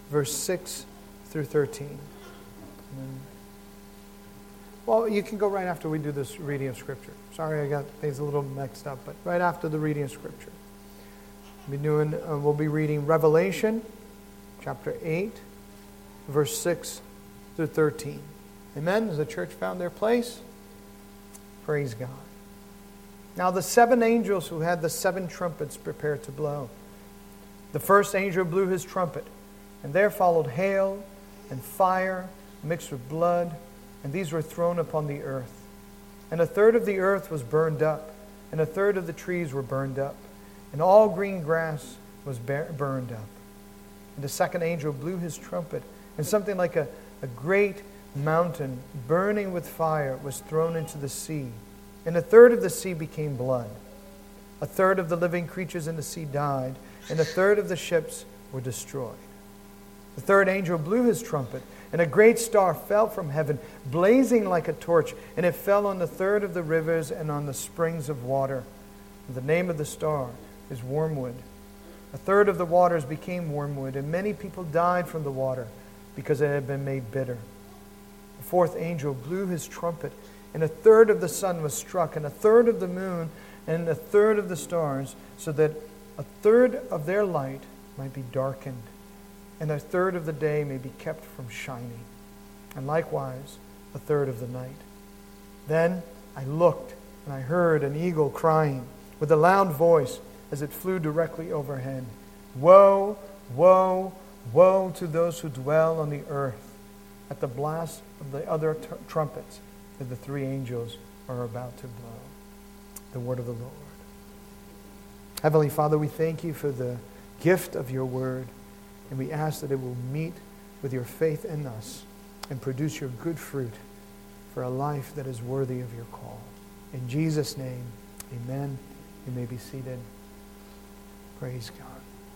verse 6 through 13. Well, you can go right after we do this reading of Scripture. Sorry, I got things a little mixed up, but right after the reading of Scripture. We'll be reading Revelation, chapter 8, verse 6 through 13. Amen? Has the church found their place? Praise God. Now the 7 angels who had the 7 trumpets prepared to blow. The first angel blew his trumpet, and there followed hail and fire mixed with blood, and these were thrown upon the earth. And a third of the earth was burned up, and a third of the trees were burned up, and all green grass was burned up. And the second angel blew his trumpet, and something like a great mountain burning with fire was thrown into the sea, and a third of the sea became blood. A third of the living creatures in the sea died, and a third of the ships were destroyed. The third angel blew his trumpet, and a great star fell from heaven, blazing like a torch, and it fell on the third of the rivers and on the springs of water. And the name of the star is Wormwood. A third of the waters became wormwood, and many people died from the water because it had been made bitter. The fourth angel blew his trumpet, and a third of the sun was struck, and a third of the moon, and a third of the stars, so that a third of their light might be darkened, and a third of the day may be kept from shining, and likewise a third of the night. Then I looked, and I heard an eagle crying with a loud voice as it flew directly overhead. Woe, woe, woe to those who dwell on the earth at the blast of the other trumpets that the 3 angels are about to blow. The word of the Lord. Heavenly Father, we thank you for the gift of your word, and we ask that it will meet with your faith in us and produce your good fruit for a life that is worthy of your call. In Jesus' name, amen. You may be seated. Praise God.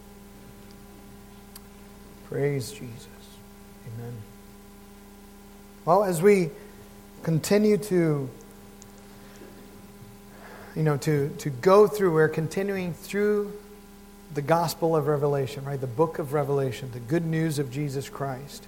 Praise Jesus. Amen. Well, as we continue to go through, we're continuing through the Gospel of Revelation, right? The book of Revelation, the good news of Jesus Christ.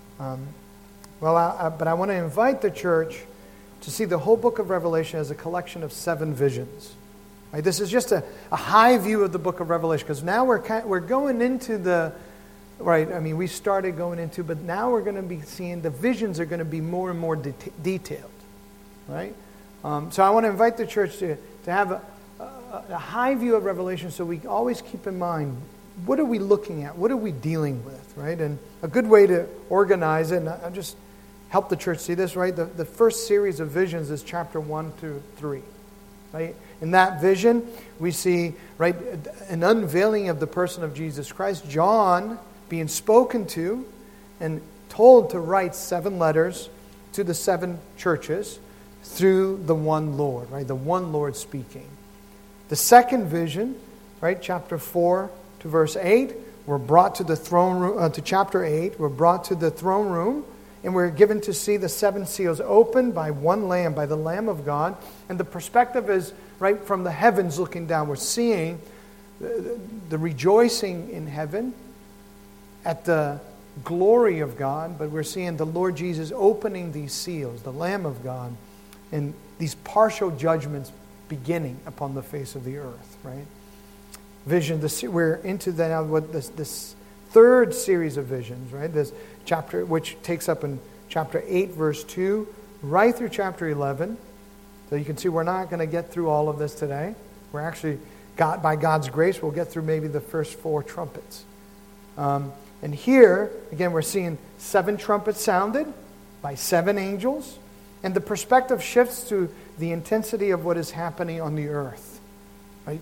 But I want to invite the church to see the whole book of Revelation as a collection of 7 visions. Right? This is just a high view of the book of Revelation, because now we're going into the, right, I mean, we started going into, but now we're going to be seeing the visions are going to be more and more detailed, right? So I want to invite the church to have a high view of Revelation, so we always keep in mind, what are we looking at? What are we dealing with, right? And a good way to organize it, and I'll just help the church see this, right? The first series of visions is chapter 1 through 3, right? In that vision, we see, right, an unveiling of the person of Jesus Christ, John being spoken to and told to write 7 letters to the 7 churches through the one Lord, right? The one Lord speaking. The second vision, right, chapter 4 to verse 8, we're brought to the throne room, to chapter 8, we're brought to the throne room, and we're given to see the 7 seals opened by one Lamb, by the Lamb of God. And the perspective is, right, from the heavens looking down. We're seeing the rejoicing in heaven at the glory of God, but we're seeing the Lord Jesus opening these seals, the Lamb of God, and these partial judgments beginning upon the face of the earth, right? Vision, we're into now what this third series of visions, right? This chapter, which takes up in chapter 8, verse 2, right through chapter 11. So you can see we're not going to get through all of this today. We're actually, by God's grace, we'll get through maybe the first 4 trumpets. And here, again, we're seeing 7 trumpets sounded by 7 angels. And the perspective shifts to the intensity of what is happening on the earth. Right?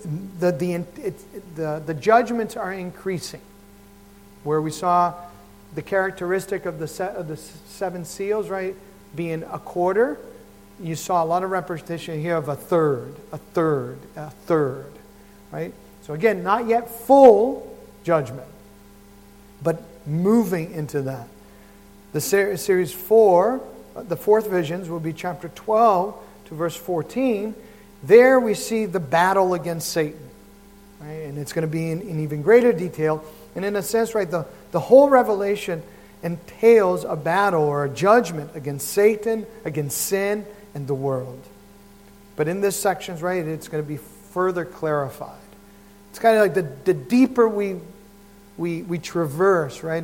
The judgments are increasing. Where we saw the characteristic of the 7 seals, right, being a quarter, you saw a lot of repetition here of a third, right? So again, not yet full judgment, but moving into that. The series 4, the 4th visions, will be chapter 12 to verse 14. There we see the battle against Satan, right? And it's going to be in even greater detail. And in a sense, right, the the whole Revelation entails a battle or a judgment against Satan, against sin, and the world. But in this section, right, it's going to be further clarified. It's kind of like the deeper we traverse, right?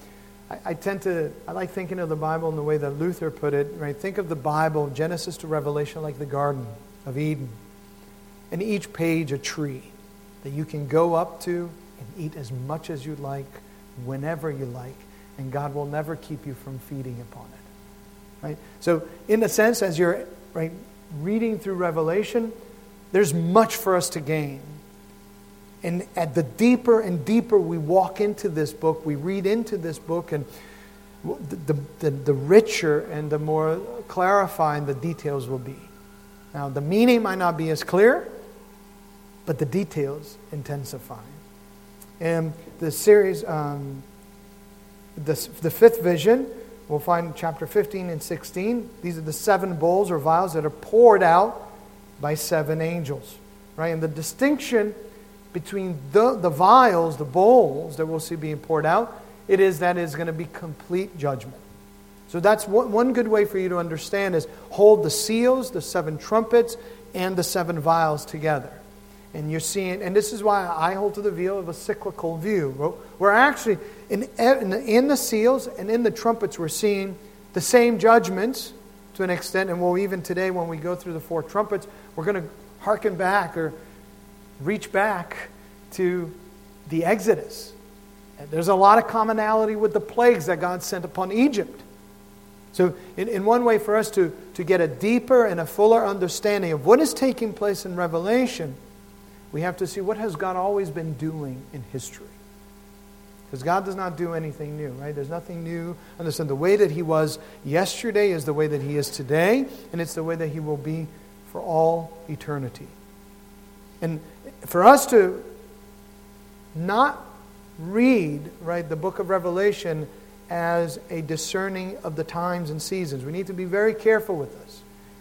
I like thinking of the Bible in the way that Luther put it, right? Think of the Bible, Genesis to Revelation, like the Garden of Eden. And each page a tree that you can go up to and eat as much as you like, whenever you like, and God will never keep you from feeding upon it. Right? So, in a sense, as you're reading through Revelation, there's much for us to gain. And at the deeper and deeper we walk into this book, we read into this book, and the richer and the more clarifying the details will be. Now, the meaning might not be as clear, but the details intensify. And the series, the fifth vision, we'll find chapter 15 and 16. These are the 7 bowls or vials that are poured out by 7 angels. Right? And the distinction between the vials, the bowls that we'll see being poured out, it is that it's going to be complete judgment. So that's one good way for you to understand is hold the seals, the 7 trumpets, and the 7 vials together. And you're seeing, and this is why I hold to the view of a cyclical view. We're actually, in the seals and in the trumpets, we're seeing the same judgments to an extent. And we'll even today, when we go through the 4 trumpets, we're going to hearken back or reach back to the Exodus. And there's a lot of commonality with the plagues that God sent upon Egypt. So in one way for us to get a deeper and a fuller understanding of what is taking place in Revelation, we have to see what has God always been doing in history. Because God does not do anything new, right? There's nothing new. Understand, the way that He was yesterday is the way that He is today, and it's the way that He will be for all eternity. And for us to not read, right, the book of Revelation as a discerning of the times and seasons, we need to be very careful with this.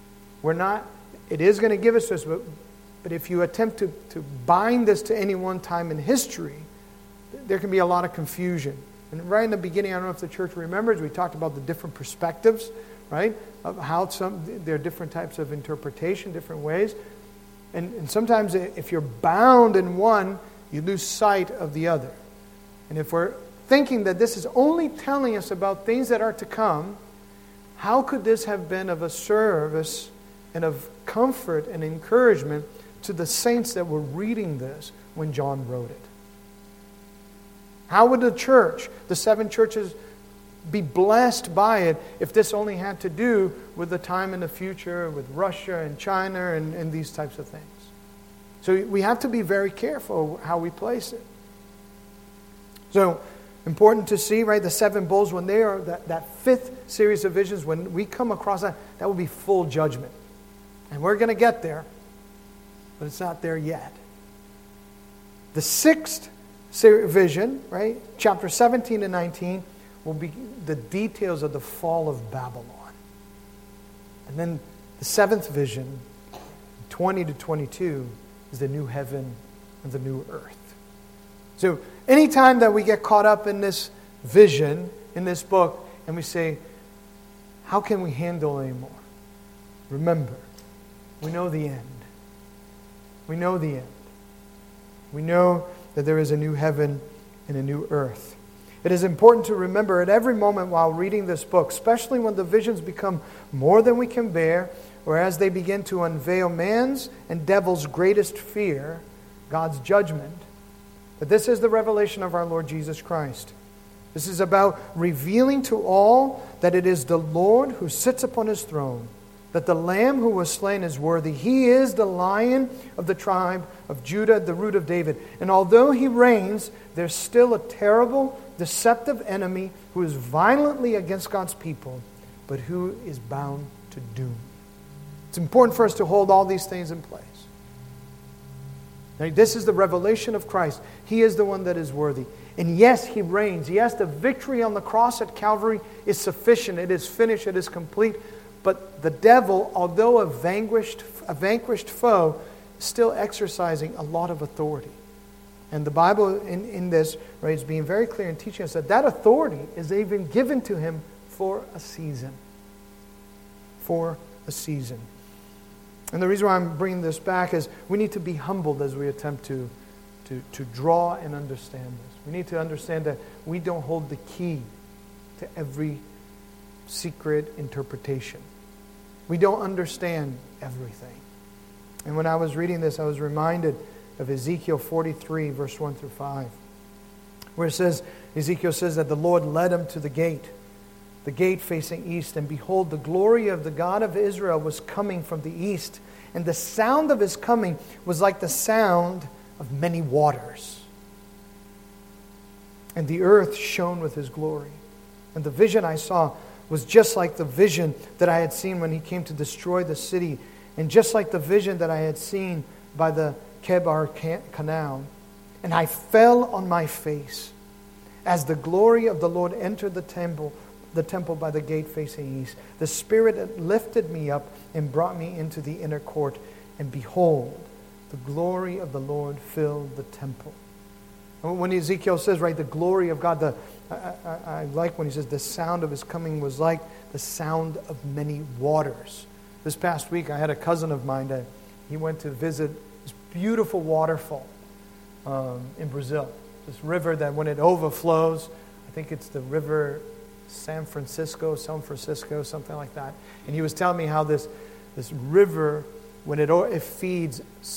It is going to give us this, but if you attempt to bind this to any one time in history, there can be a lot of confusion. And right in the beginning, I don't know if the church remembers, we talked about the different perspectives, right? Of how there are different types of interpretation, different ways. And sometimes if you're bound in one, you lose sight of the other. And if we're thinking that this is only telling us about things that are to come, how could this have been of a service and of comfort and encouragement to the saints that were reading this when John wrote it? How would the church, the 7 churches, be blessed by it if this only had to do with the time in the future with Russia and China and these types of things? So we have to be very careful how we place it. So important to see, right, the 7 bowls, when they are, that 5th series of visions, when we come across that will be full judgment. And we're going to get there, but it's not there yet. The 6th vision, right, chapter 17 and 19, will be the details of the fall of Babylon. And then the 7th vision, 20 to 22, is the new heaven and the new earth. So anytime that we get caught up in this vision, in this book, and we say, how can we handle anymore? Remember, we know the end. We know the end. We know that there is a new heaven and a new earth. It is important to remember at every moment while reading this book, especially when the visions become more than we can bear, or as they begin to unveil man's and devil's greatest fear, God's judgment, that this is the revelation of our Lord Jesus Christ. This is about revealing to all that it is the Lord who sits upon His throne, that the Lamb who was slain is worthy. He is the Lion of the tribe of Judah, the root of David. And although He reigns, there's still a terrible, deceptive enemy who is violently against God's people, but who is bound to doom. It's important for us to hold all these things in place. Now, this is the revelation of Christ. He is the one that is worthy. And yes, He reigns. Yes, the victory on the cross at Calvary is sufficient. It is finished. It is complete. But the devil, although a vanquished foe, is still exercising a lot of authority. And the Bible in this, right, is being very clear in teaching us that authority is even given to him for a season. For a season. And the reason why I'm bringing this back is we need to be humbled as we attempt to draw and understand this. We need to understand that we don't hold the key to every secret interpretation. We don't understand everything. And when I was reading this, I was reminded of Ezekiel 43, verse 1 through 5, where it says, Ezekiel says that the Lord led him to the gate facing east, and behold, the glory of the God of Israel was coming from the east, and the sound of his coming was like the sound of many waters. And the earth shone with his glory. And the vision I saw was just like the vision that I had seen when he came to destroy the city, and just like the vision that I had seen by the Kebar Canal. And I fell on my face as the glory of the Lord entered the temple by the gate facing east. The Spirit lifted me up and brought me into the inner court, and behold, the glory of the Lord filled the temple. And when Ezekiel says, right, the glory of God, I like when he says the sound of his coming was like the sound of many waters. This past week, I had a cousin of mine that he went to visit this beautiful waterfall in Brazil. This river that when it overflows, I think it's the river São Francisco, something like that. And he was telling me how this river, when it feeds,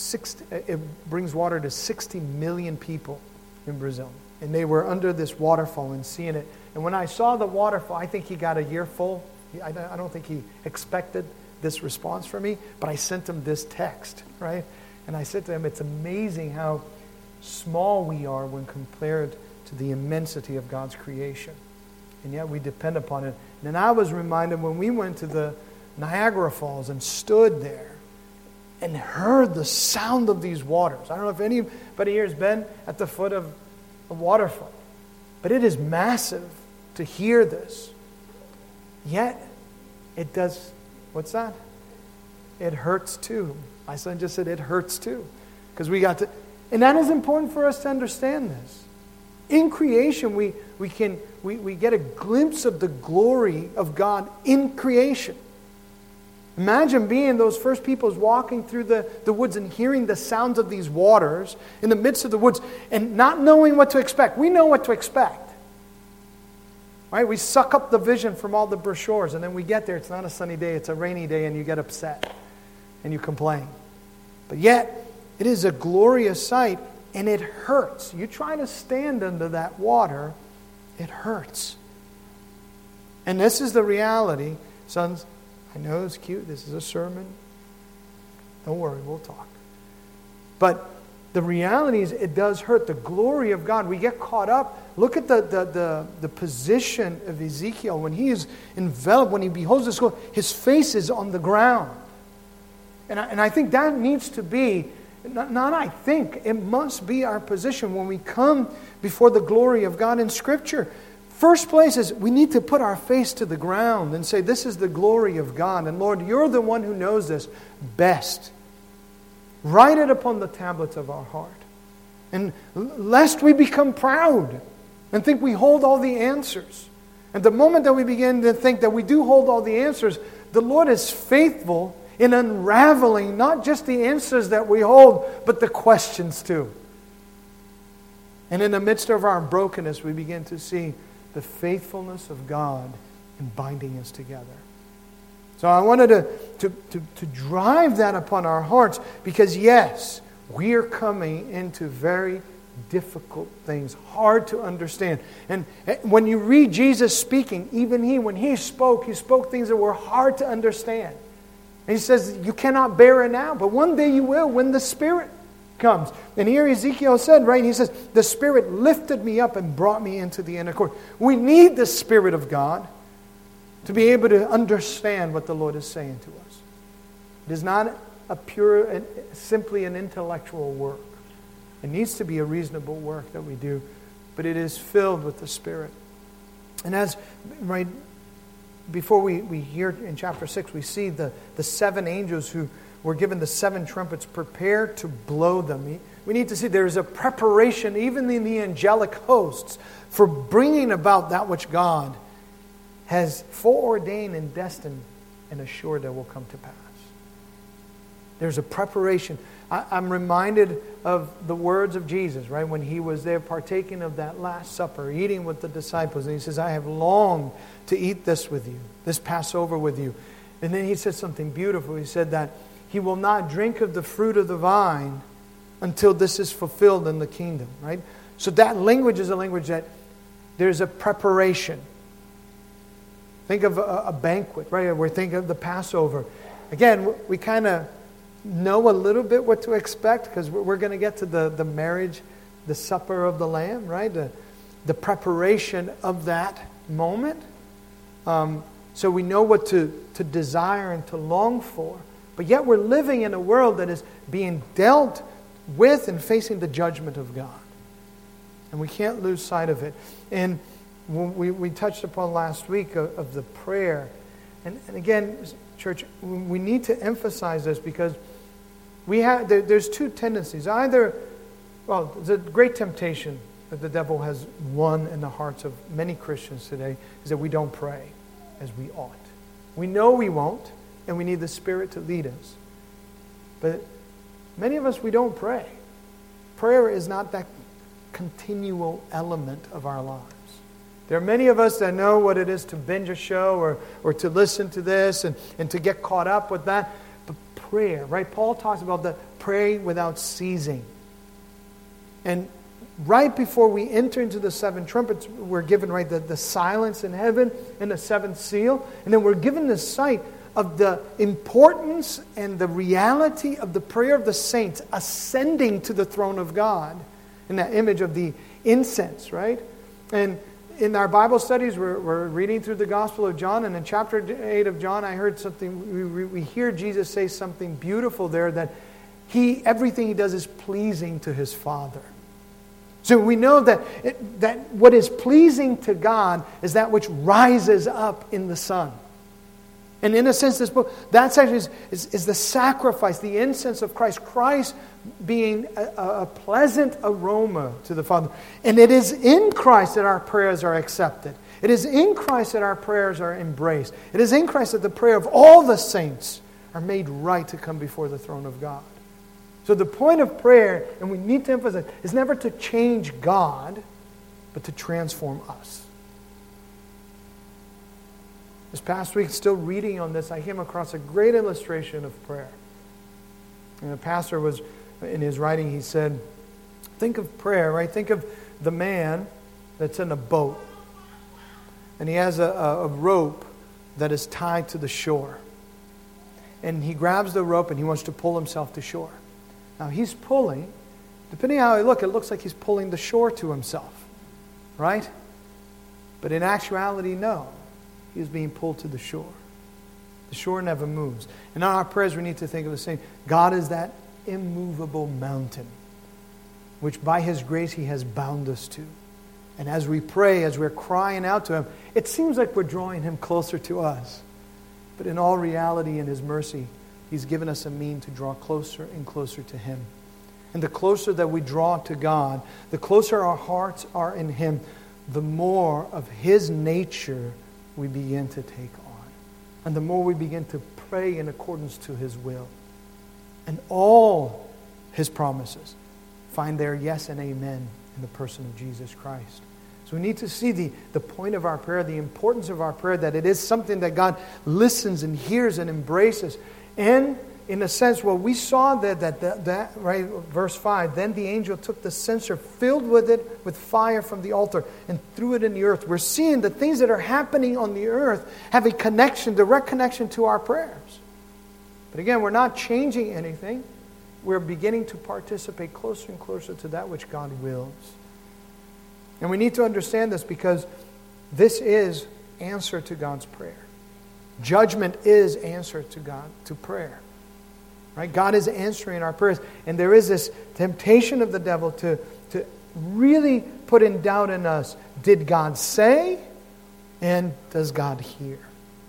it brings water to 60 million people in Brazil. And they were under this waterfall and seeing it. And when I saw the waterfall, I think he got a earful. I don't think he expected this response from me, but I sent him this text, right? And I said to him, it's amazing how small we are when compared to the immensity of God's creation. And yet we depend upon it. And I was reminded when we went to the Niagara Falls and stood there and heard the sound of these waters. I don't know if anybody here has been at the foot of a waterfall, but it is massive to hear this. Yet it does, what's that? It hurts too. My son just said it hurts too. Because we got to, and that is important for us to understand this. In creation, we get a glimpse of the glory of God in creation. Imagine being those first people walking through the woods and hearing the sounds of these waters in the midst of the woods and not knowing what to expect. We know what to expect. Right? We suck up the vision from all the brochures, and then we get there. It's not a sunny day, it's a rainy day, and you get upset and you complain. But yet, it is a glorious sight, and it hurts. You try to stand under that water, it hurts. And this is the reality, sons. I know it's cute. This is a sermon. Don't worry, we'll talk. But the reality is it does hurt. The glory of God. We get caught up. Look at the position of Ezekiel. When he is enveloped, when he beholds this glory, his face is on the ground. And I think that needs to be, not I think, it must be our position when we come before the glory of God in Scripture. First place is we need to put our face to the ground and say, this is the glory of God. And Lord, you're the one who knows this best. Write it upon the tablets of our heart. And lest we become proud and think we hold all the answers. And the moment that we begin to think that we do hold all the answers, the Lord is faithful in unraveling not just the answers that we hold, but the questions too. And in the midst of our brokenness, we begin to see the faithfulness of God in binding us together. So I wanted to drive that upon our hearts because, yes, we are coming into very difficult things, hard to understand. And when you read Jesus speaking, even when he spoke things that were hard to understand. And he says, you cannot bear it now, but one day you will when the Spirit comes. And here Ezekiel said, right, he says, the Spirit lifted me up and brought me into the inner court. We need the Spirit of God to be able to understand what the Lord is saying to us. It is not simply an intellectual work. It needs to be a reasonable work that we do, but it is filled with the Spirit. And before we hear in chapter 6, we see the seven angels who were given the seven trumpets prepared to blow them. we need to see there's a preparation, even in the angelic hosts, for bringing about that which God has foreordained and destined and assured that will come to pass. There's a preparation. I'm reminded of the words of Jesus, right? When he was there partaking of that Last Supper, eating with the disciples. And he says, I have longed to eat this with you, this Passover with you. And then he said something beautiful. He said that he will not drink of the fruit of the vine until this is fulfilled in the kingdom, right? So that language is a language that there's a preparation. Think of a banquet, right? We're thinking of the Passover. Again, we kind of know a little bit what to expect because we're going to get to the marriage, the supper of the Lamb, right? The preparation of that moment. So we know what to desire and to long for. But yet we're living in a world that is being dealt with and facing the judgment of God. And we can't lose sight of it. And we touched upon last week of the prayer. And again, church, we need to emphasize this because there's two tendencies. Either, there's a great temptation that the devil has won in the hearts of many Christians today is that we don't pray as we ought. We know we won't, and we need the Spirit to lead us. But many of us, we don't pray. Prayer is not that continual element of our lives. There are many of us that know what it is to binge a show or to listen to this and to get caught up with that. But prayer, right? Paul talks about the pray without ceasing. And right before we enter into the seven trumpets, we're given, right, the silence in heaven and the seventh seal. And then we're given the sight of the importance and the reality of the prayer of the saints ascending to the throne of God in that image of the incense, right? And in our Bible studies, we're reading through the Gospel of John, and in chapter 8 of John, I heard something, we hear Jesus say something beautiful there, that everything he does is pleasing to his Father. So we know that what is pleasing to God is that which rises up in the sun. And in a sense, this book, that's actually is the sacrifice, the incense of Christ. Christ being a pleasant aroma to the Father. And it is in Christ that our prayers are accepted. It is in Christ that our prayers are embraced. It is in Christ that the prayer of all the saints are made right to come before the throne of God. So the point of prayer, and we need to emphasize, is never to change God, but to transform us. This past week, still reading on this, I came across a great illustration of prayer. And the pastor was, in his writing, he said, think of prayer, right? Think of the man that's in a boat. And he has a rope that is tied to the shore. And he grabs the rope and he wants to pull himself to shore. Now he's pulling, depending on how you look, it looks like he's pulling the shore to himself. Right? But in actuality, no. He is being pulled to the shore. The shore never moves. And in our prayers, we need to think of the same. God is that immovable mountain, which by His grace He has bound us to. And as we pray, as we're crying out to Him, it seems like we're drawing Him closer to us. But in all reality, in His mercy, He's given us a mean to draw closer and closer to Him. And the closer that we draw to God, the closer our hearts are in Him, the more of His nature we begin to take on. And the more we begin to pray in accordance to His will. And all His promises find their yes and amen in the person of Jesus Christ. So we need to see the point of our prayer, the importance of our prayer, that it is something that God listens and hears and embraces. And in a sense, well, we saw that right, verse 5, then the angel took the censer filled with it with fire from the altar and threw it in the earth. We're seeing the things that are happening on the earth have a connection, direct connection to our prayers. But again, we're not changing anything. We're beginning to participate closer and closer to that which God wills. And we need to understand this because this is answer to God's prayer. Judgment is answer to God, to prayer. Right? God is answering our prayers. And there is this temptation of the devil to really put in doubt in us. Did God say? And does God hear?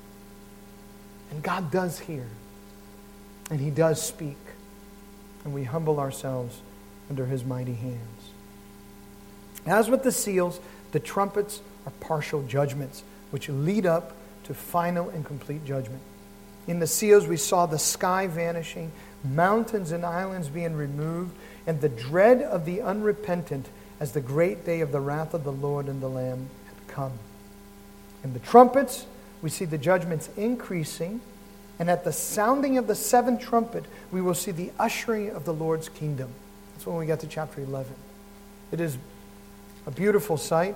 And God does hear. And He does speak. And we humble ourselves under His mighty hands. As with the seals, the trumpets are partial judgments, which lead up to final and complete judgment. In the seals, we saw the sky vanishing, mountains and islands being removed, and the dread of the unrepentant as the great day of the wrath of the Lord and the Lamb had come. In the trumpets, we see the judgments increasing, and at the sounding of the seventh trumpet, we will see the ushering of the Lord's kingdom. That's when we get to chapter 11. It is a beautiful sight.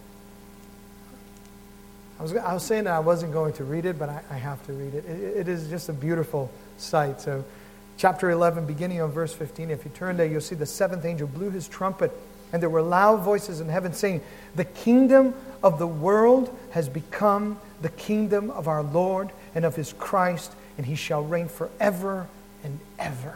I was saying that I wasn't going to read it, but I have to read it. It is just a beautiful sight. So, chapter 11, beginning on verse 15, if you turn there, you'll see the seventh angel blew his trumpet, and there were loud voices in heaven saying, "The kingdom of the world has become the kingdom of our Lord and of His Christ, and He shall reign forever and ever."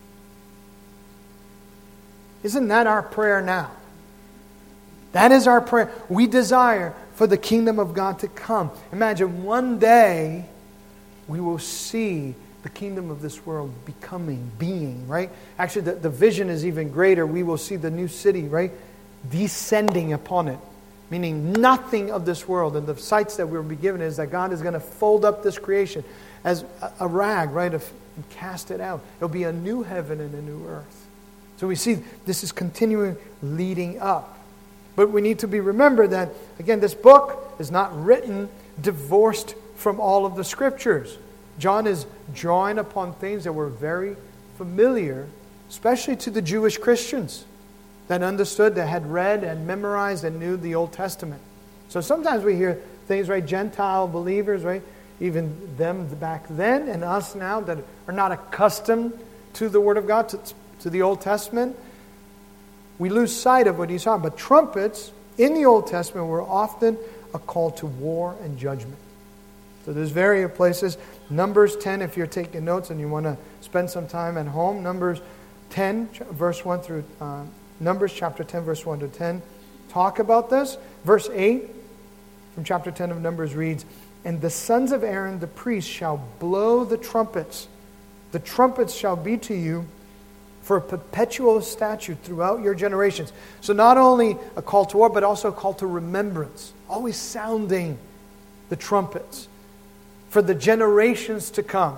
Isn't that our prayer now? That is our prayer. We desire for the kingdom of God to come. Imagine one day we will see the kingdom of this world being, right? Actually, the vision is even greater. We will see the new city, right? Descending upon it. Meaning nothing of this world. And the sights that we'll be given is that God is going to fold up this creation as a rag, right? And cast it out. It'll be a new heaven and a new earth. So we see this is continuing leading up. But we need to be remembered that, again, this book is not written divorced from all of the Scriptures. John is drawing upon things that were very familiar, especially to the Jewish Christians that understood, that had read and memorized and knew the Old Testament. So sometimes we hear things, right, Gentile believers, right, even them back then and us now that are not accustomed to the Word of God, to the Old Testament. We lose sight of what he's talking about. But trumpets in the Old Testament were often a call to war and judgment. So there's various places. Numbers 10, if you're taking notes and you want to spend some time at home. Numbers 10, verse 1 through... Numbers chapter 10, verse 1 to 10 talk about this. Verse 8 from chapter 10 of Numbers reads, "And the sons of Aaron the priest shall blow the trumpets. The trumpets shall be to you for a perpetual statute throughout your generations." So not only a call to war, but also a call to remembrance. Always sounding the trumpets for the generations to come.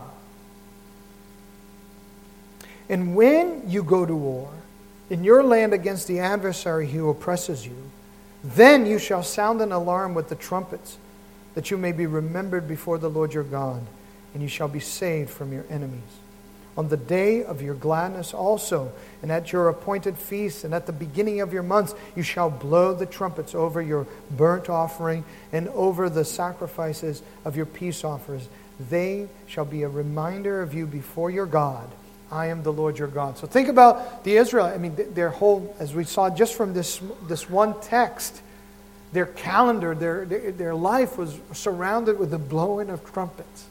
"And when you go to war in your land against the adversary who oppresses you, then you shall sound an alarm with the trumpets, that you may be remembered before the Lord your God, and you shall be saved from your enemies. On the day of your gladness also, and at your appointed feasts, and at the beginning of your months, you shall blow the trumpets over your burnt offering and over the sacrifices of your peace offerings. They shall be a reminder of you before your God. I am the Lord your God." So think about the Israelites. I mean, their whole, as we saw just from this one text, their calendar, their life was surrounded with the blowing of trumpets.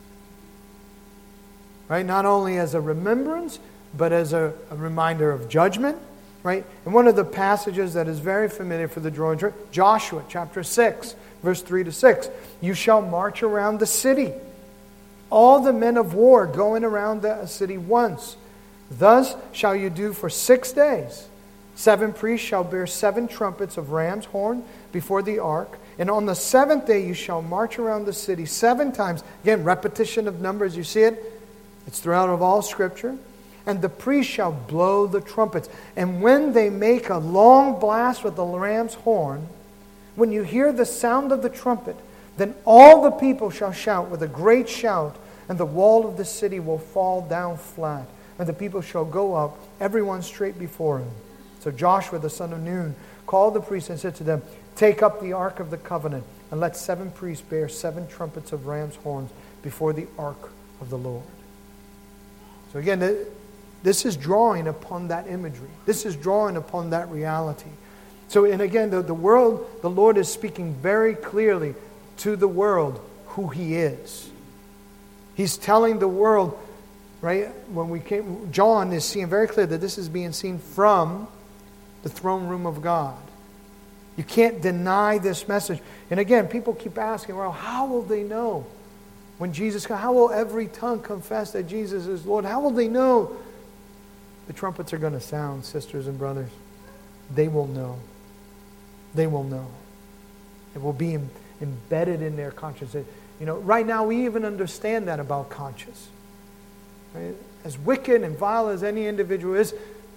Right? Not only as a remembrance, but as a reminder of judgment. Right? And one of the passages that is very familiar for the drawing church, Joshua chapter 6, verse 3 to 6. "You shall march around the city, all the men of war going around the city once. Thus shall you do for 6 days. 7 priests shall bear 7 trumpets of ram's horn before the ark. And on the 7th day you shall march around the city 7 times." Again, repetition of numbers, you see it? It's throughout of all Scripture. "And the priests shall blow the trumpets. And when they make a long blast with the ram's horn, when you hear the sound of the trumpet, then all the people shall shout with a great shout, and the wall of the city will fall down flat. And the people shall go up, everyone straight before him. So Joshua the son of Nun called the priests and said to them, 'Take up the ark of the covenant, and let 7 priests bear 7 trumpets of ram's horns before the ark of the Lord.'" So again, this is drawing upon that imagery. This is drawing upon that reality. So, and again, the world, the Lord is speaking very clearly to the world who He is. He's telling the world, right, when we came, John is seeing very clear that this is being seen from the throne room of God. You can't deny this message. And again, people keep asking, well, how will they know when Jesus comes? How will every tongue confess that Jesus is Lord? How will they know the trumpets are going to sound, sisters and brothers. They will know. They will know. It will be embedded in their conscience. Right now we even understand that about conscience. Right? As wicked and vile as any individual is,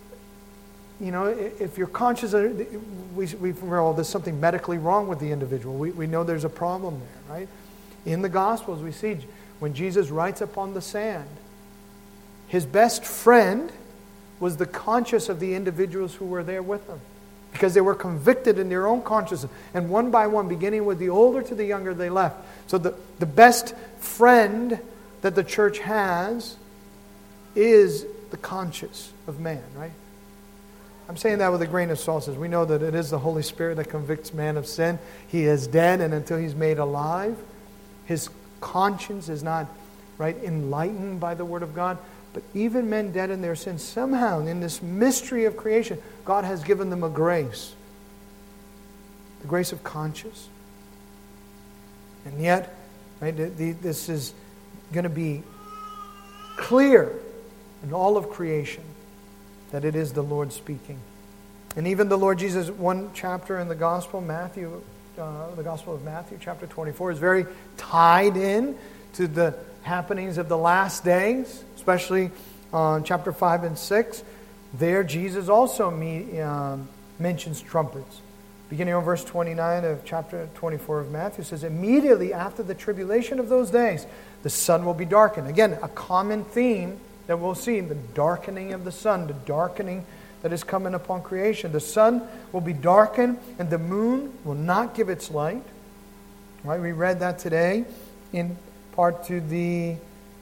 if your conscience, there's something medically wrong with the individual. We know there's a problem there, right? In the Gospels, we see when Jesus writes upon the sand, his best friend was the conscience of the individuals who were there with him, because they were convicted in their own conscience. And one by one, beginning with the older to the younger, they left. So the best friend that the church has is the conscience of man, right? I'm saying that with a grain of salt. We know that it is the Holy Spirit that convicts man of sin. He is dead, and until he's made alive, his conscience is not enlightened by the Word of God. But even men dead in their sins, somehow in this mystery of creation, God has given them a grace. The grace of conscience. And yet, this is going to be clear in all of creation that it is the Lord speaking. And even the Lord Jesus, one chapter in the Gospel, the Gospel of Matthew, chapter 24, is very tied in to the happenings of the last days, especially on chapter 5 and 6. There, Jesus also mentions trumpets. Beginning on verse 29 of chapter 24 of Matthew, says, immediately after the tribulation of those days, the sun will be darkened. Again, a common theme that we'll see, the darkening of the sun, the darkening that is coming upon creation. The sun will be darkened, and the moon will not give its light. Right? We read that today in part to the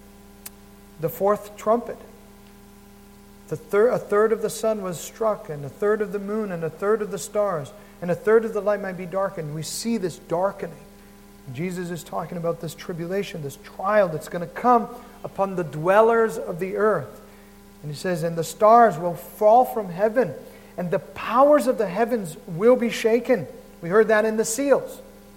fourth trumpet. A third of the sun was struck, and a third of the moon, and a third of the stars, and a third of the light might be darkened. We see this darkening. Jesus is talking about this tribulation, this trial that's going to come upon the dwellers of the earth. And he says, and the stars will fall from heaven, and the powers of the heavens will be shaken. We heard that in the seals.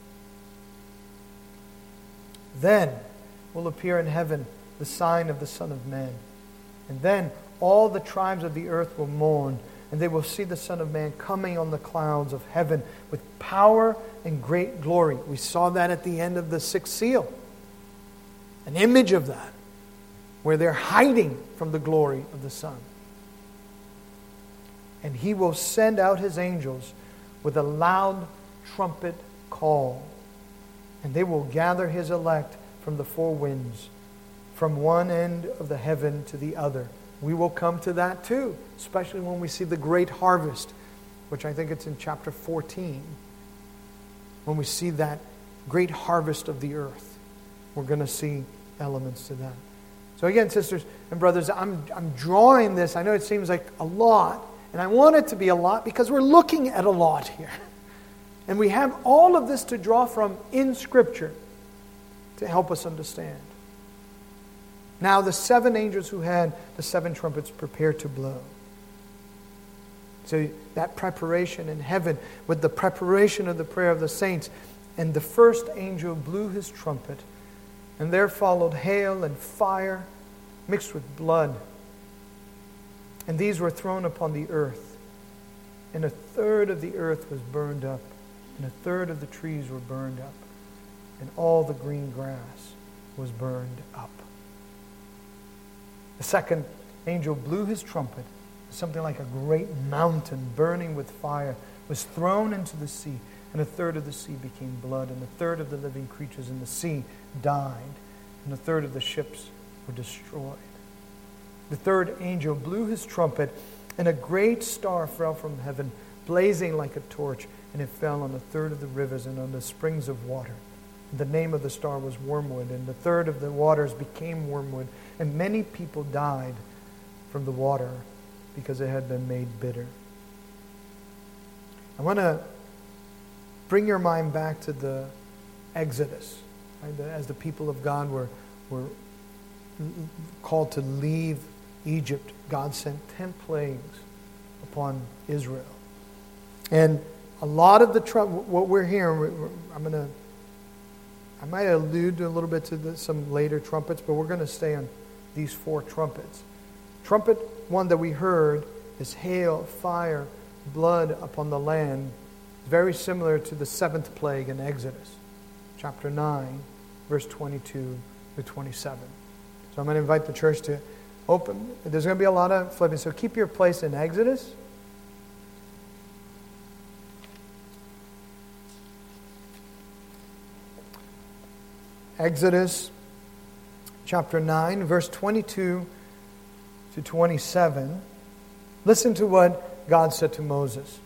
Then will appear in heaven the sign of the Son of Man. And then all the tribes of the earth will mourn, and they will see the Son of Man coming on the clouds of heaven with power and great glory. We saw that at the end of the sixth seal. An image of that, where they're hiding from the glory of the Son. And He will send out His angels with a loud trumpet call, and they will gather His elect from the four winds, from one end of the heaven to the other. We will come to that too, especially when we see the great harvest, which I think it's in chapter 14. When we see that great harvest of the earth, we're going to see elements to that. So again, sisters and brothers, I'm drawing this. I know it seems like a lot, and I want it to be a lot because we're looking at a lot here. And we have all of this to draw from in Scripture to help us understand. Now the seven angels who had the seven trumpets prepare to blow. So that preparation in heaven with the preparation of the prayer of the saints. And the first angel blew his trumpet, and there followed hail and fire mixed with blood. And these were thrown upon the earth. And a third of the earth was burned up, and a third of the trees were burned up, and all the green grass was burned up. The second angel blew his trumpet. Something like a great mountain burning with fire was thrown into the sea, and a third of the sea became blood, and a third of the living creatures in the sea died, and a third of the ships were destroyed. The third angel blew his trumpet, and a great star fell from heaven, blazing like a torch, and it fell on a third of the rivers and on the springs of water. And the name of the star was Wormwood, and the third of the waters became wormwood, and many people died from the water because it had been made bitter. I want to bring your mind back to the Exodus. Right? As the people of God were called to leave Egypt, God sent 10 plagues upon Israel. And a lot of what we're hearing, I might allude a little bit to some later trumpets, but we're going to stay on these 4 trumpets. trumpet one that we heard is hail, fire, blood upon the land. Very similar to the seventh plague in Exodus, chapter 9, verse 22 to 27. So I'm going to invite the church to open. There's going to be a lot of flipping, so keep your place in Exodus. Exodus chapter 9, verse 22 to 27. Listen to what God said to Moses.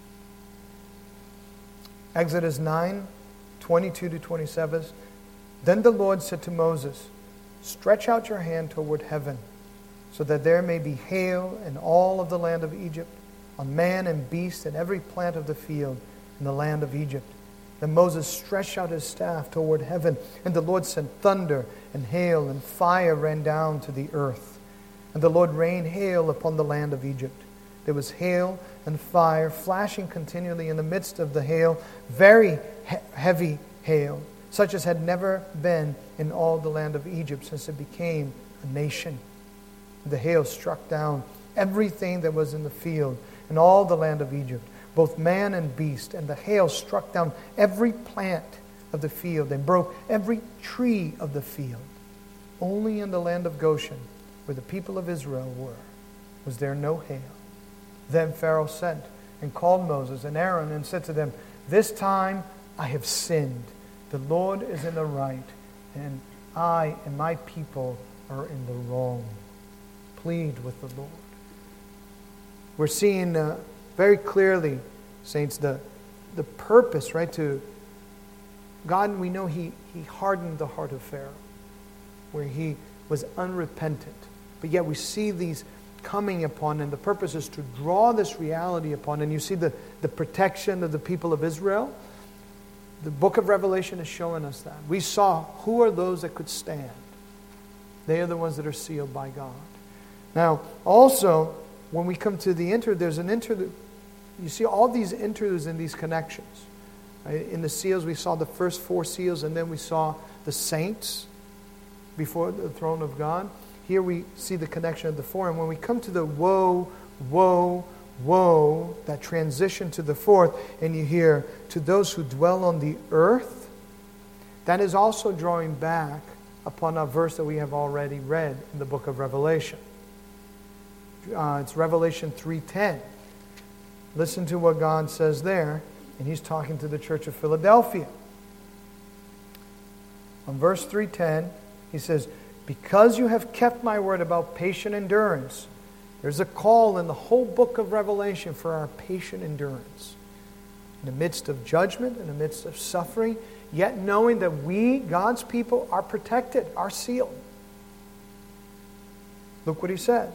Exodus 9, 22 to 27. Then the Lord said to Moses, stretch out your hand toward heaven, so that there may be hail in all of the land of Egypt, on man and beast and every plant of the field in the land of Egypt. Then Moses stretched out his staff toward heaven, and the Lord sent thunder and hail, and fire ran down to the earth. And the Lord rained hail upon the land of Egypt. There was hail and fire flashing continually in the midst of the hail, very heavy hail, such as had never been in all the land of Egypt since it became a nation. The hail struck down everything that was in the field in all the land of Egypt, both man and beast, and the hail struck down every plant of the field and broke every tree of the field. Only in the land of Goshen, where the people of Israel were, was there no hail. Then Pharaoh sent and called Moses and Aaron and said to them, this time I have sinned. The Lord is in the right, and I and my people are in the wrong. Plead with the Lord. We're seeing very clearly, saints, the purpose, right? To God, we know He hardened the heart of Pharaoh, where he was unrepentant. But yet we see these coming upon, and the purpose is to draw this reality upon. And you see the protection of the people of Israel. The book of Revelation is showing us that. We saw who are those that could stand. They are the ones that are sealed by God. Now, also, when we come to the interlude, there's an interlude. You see all these interludes and these connections. Right? In the seals, we saw the first 4 seals, and then we saw the saints before the throne of God. Here we see the connection of the 4. And when we come to the woe, woe, woe, that transition to the 4th, and you hear, to those who dwell on the earth, that is also drawing back upon a verse that we have already read in the book of Revelation. It's Revelation 3:10. Listen to what God says there, and He's talking to the church of Philadelphia. On verse 3:10, He says, because you have kept my word about patient endurance. There's a call in the whole book of Revelation for our patient endurance. In the midst of judgment, in the midst of suffering, yet knowing that we, God's people, are protected, are sealed. Look what He says.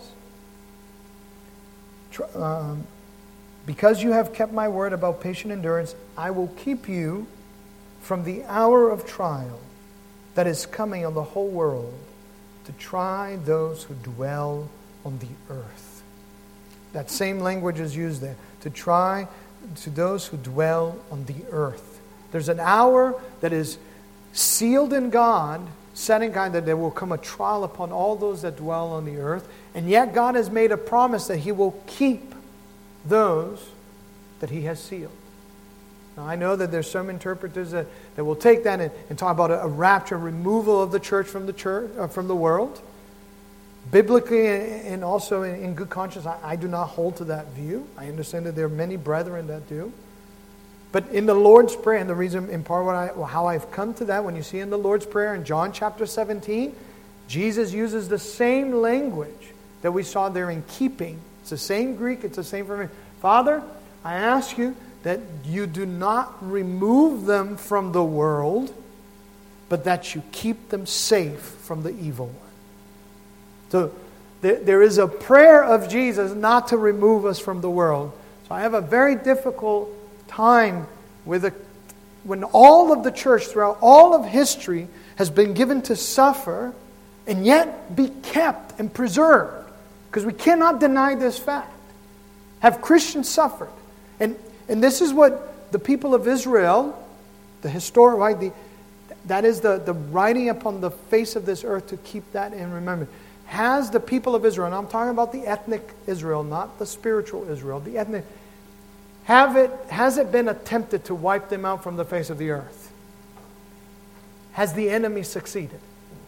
Because you have kept my word about patient endurance, I will keep you from the hour of trial that is coming on the whole world to try those who dwell on the earth. That same language is used there. To try to those who dwell on the earth. There's an hour that is sealed in God, set in God, that there will come a trial upon all those that dwell on the earth. And yet God has made a promise that He will keep those that He has sealed. Now, I know that there's some interpreters that will take that and talk about a rapture, removal of the church from the world. Biblically and also in good conscience, I do not hold to that view. I understand that there are many brethren that do. But in the Lord's Prayer, and the reason in part how I've come to that, when you see in the Lord's Prayer in John chapter 17, Jesus uses the same language that we saw there in keeping. It's the same Greek, it's the same for me. Father, I ask you that you do not remove them from the world, but that you keep them safe from the evil one. So there is a prayer of Jesus not to remove us from the world. So I have a very difficult time with when all of the church throughout all of history has been given to suffer and yet be kept and preserved. Because we cannot deny this fact. Have Christians suffered? And this is what the people of Israel, the historic, right, that is the writing upon the face of this earth to keep that in remembrance. has the people of Israel, and I'm talking about the ethnic Israel, not the spiritual Israel, the ethnic, has it been attempted to wipe them out from the face of the earth? Has the enemy succeeded?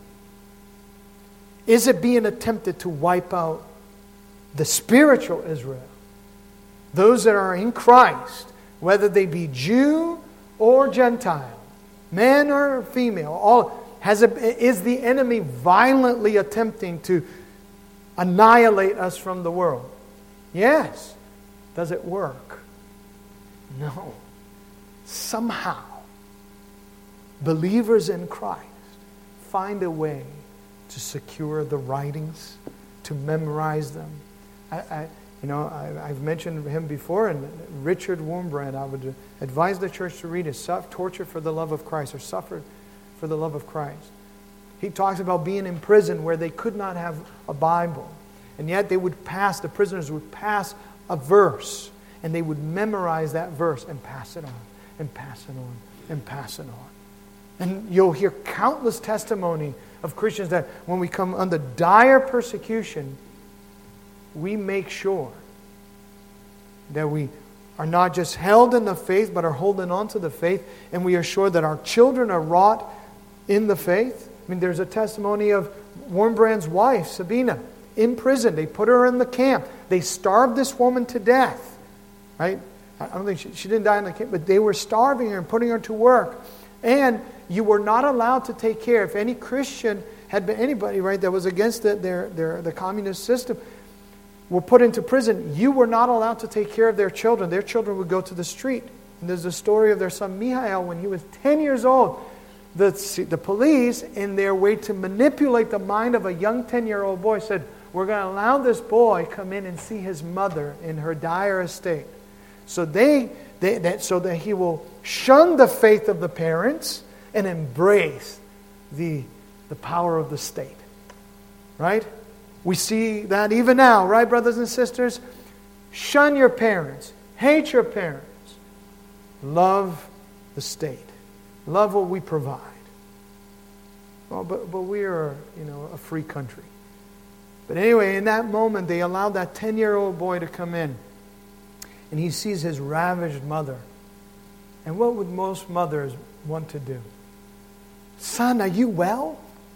Is it being attempted to wipe out the spiritual Israel? Those that are in Christ, whether they be Jew or Gentile, man or female, is the enemy violently attempting to annihilate us from the world? Yes. Does it work? No. Somehow, believers in Christ find a way to secure the writings, to memorize them. I've mentioned him before, and Richard Wurmbrand, I would advise the church to read his Tortured for the Love of Christ, or Suffered for the Love of Christ. He talks about being in prison where they could not have a Bible, and yet the prisoners would pass a verse, and they would memorize that verse and pass it on, and pass it on, and pass it on. And you'll hear countless testimony of Christians that when we come under dire persecution, we make sure that we are not just held in the faith, but are holding on to the faith, and we are sure that our children are wrought in the faith. I mean, there's a testimony of Wurmbrand's wife, Sabina, in prison. They put her in the camp. They starved this woman to death. Right? I don't think she didn't die in the camp, but they were starving her and putting her to work. And you were not allowed to take care. If any Christian had been anybody, right, that was against the communist system, were put into prison, you were not allowed to take care of their children. Their children would go to the street. And there's a story of their son Mihail when he was 10 years old. The police, in their way to manipulate the mind of a young 10-year-old boy, said, we're going to allow this boy come in and see his mother in her dire estate. So so that he will shun the faith of the parents and embrace the power of the state. Right? We see that even now, right, brothers and sisters? Shun your parents. Hate your parents. Love the state. Love what we provide. Well, but we are, a free country. But anyway, in that moment, they allowed that 10-year-old boy to come in. And he sees his ravaged mother. And what would most mothers want to do? Son, are you well?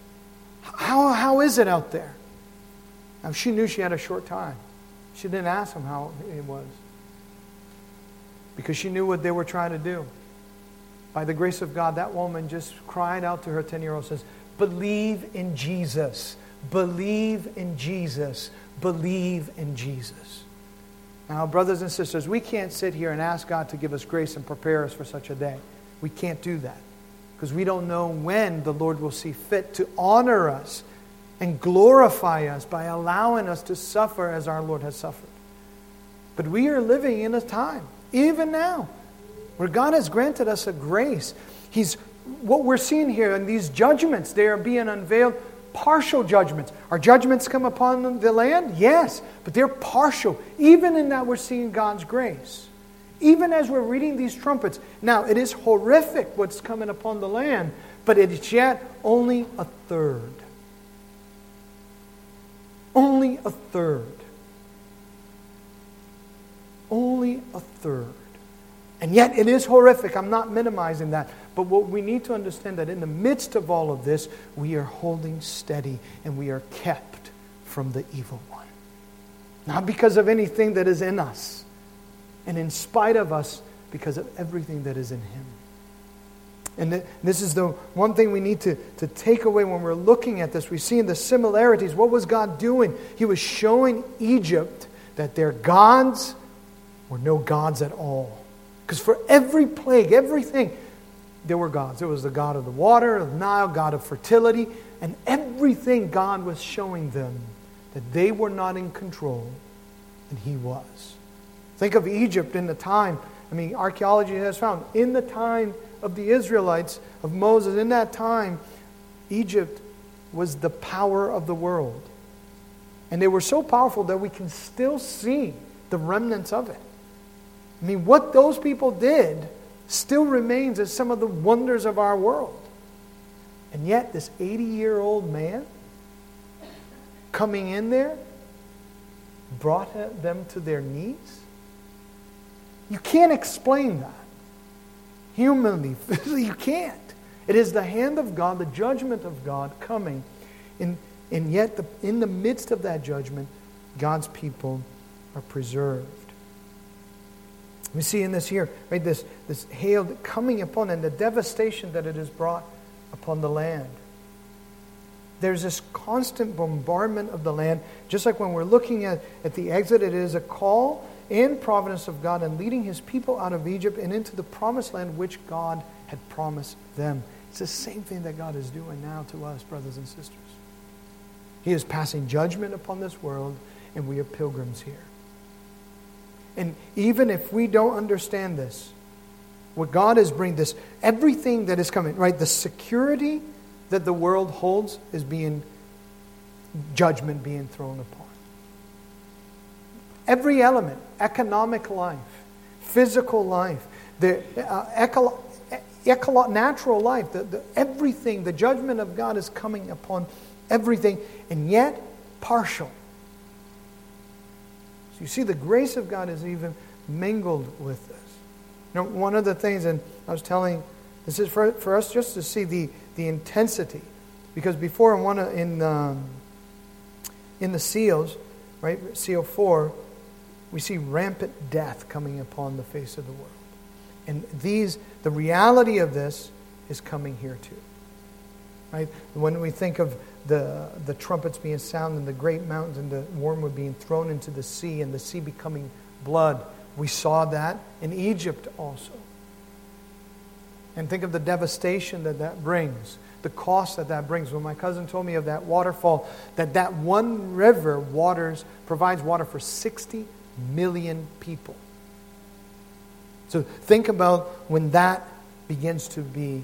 How is it out there? Now, she knew she had a short time. She didn't ask him how it was. Because she knew what they were trying to do. By the grace of God, that woman just cried out to her 10-year-old, says, believe in Jesus. Believe in Jesus. Believe in Jesus. Now, brothers and sisters, we can't sit here and ask God to give us grace and prepare us for such a day. We can't do that. Because we don't know when the Lord will see fit to honor us and glorify us by allowing us to suffer as our Lord has suffered. But we are living in a time, even now, where God has granted us a grace. What we're seeing here in these judgments, they are being unveiled, partial judgments. Are judgments come upon the land? Yes, but they're partial. Even in that, we're seeing God's grace. Even as we're reading these trumpets. Now, it is horrific what's coming upon the land, but it is yet only a third. Only a third. Only a third. And yet it is horrific. I'm not minimizing that. But what we need to understand that in the midst of all of this, we are holding steady and we are kept from the evil one. Not because of anything that is in us, and in spite of us, because of everything that is in Him. And this is the one thing we need to take away when we're looking at this. We see in the similarities, what was God doing? He was showing Egypt that their gods were no gods at all. Because for every plague, everything, there were gods. There was the god of the water, of Nile, god of fertility, and everything God was showing them that they were not in control, and He was. Think of Egypt in the time, archaeology has found, in the time of the Israelites, of Moses, in that time, Egypt was the power of the world. And they were so powerful that we can still see the remnants of it. What those people did still remains as some of the wonders of our world. And yet, this 80-year-old man coming in there brought them to their knees? You can't explain that. Humanly, you can't. It is the hand of God, the judgment of God coming. And yet, in the midst of that judgment, God's people are preserved. We see in this here, right, this hail coming upon and the devastation that it has brought upon the land. There's this constant bombardment of the land. Just like when we're looking at the exit, it is a call and providence of God in leading His people out of Egypt and into the promised land which God had promised them. It's the same thing that God is doing now to us, brothers and sisters. He is passing judgment upon this world, and we are pilgrims here. And even if we don't understand this, what God is bringing, this, everything that is coming, right? The security that the world holds is judgment being thrown upon. Every element, economic life, physical life, the natural life, everything, the judgment of God is coming upon everything, and yet partial. So you see, the grace of God is even mingled with this. You know, one of the things, and I was telling, this is for us just to see the intensity, because before in the seals, right, seal 4, we see rampant death coming upon the face of the world. And the reality of this is coming here too. Right? When we think of the trumpets being sounded and the great mountains and the wormwood being thrown into the sea and the sea becoming blood, we saw that in Egypt also. And think of the devastation that brings, the cost that brings. When my cousin told me of that waterfall, that one river provides water for 60 million people. So think about when that begins to be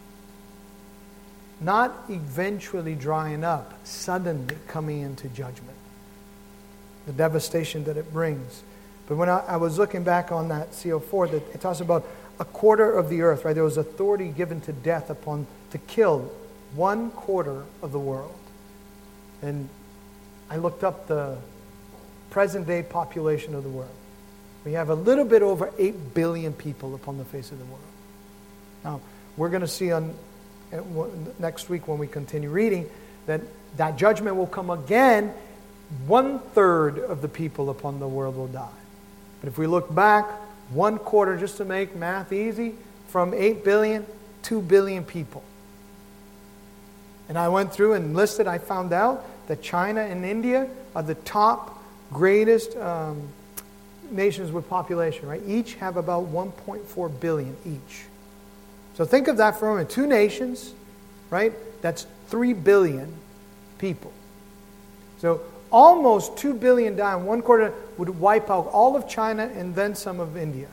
not eventually drying up, suddenly coming into judgment. The devastation that it brings. But when I was looking back on that CO4, that it talks about a quarter of the earth, right? There was authority given to death to kill 1/4 of the world. And I looked up the present day population of the world. We have a little bit over 8 billion people upon the face of the world. Now, we're going to see next week when we continue reading that judgment will come again. 1/3 of the people upon the world will die. But if we look back, 1/4, just to make math easy, from 8 billion, 2 billion people. And I went through and listed, I found out that China and India are the top greatest nations with population, right? Each have about 1.4 billion each. So think of that for a moment. 2 nations, right? That's 3 billion people. So almost 2 billion dying. 1/4 would wipe out all of China and then some of India.